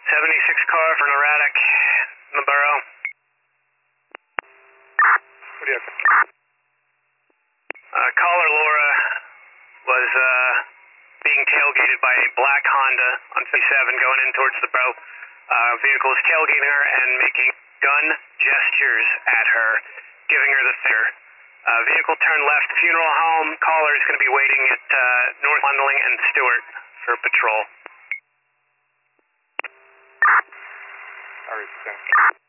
76 car for Neurotic in the borough. What do you have? Caller Laura was being tailgated by a black Honda on 57 going in towards the borough. Vehicle is tailgating her and making gun gestures at her, giving her the finger. Vehicle turned left, funeral home. Caller is going to be waiting at North Wendling and Stewart for patrol. All right,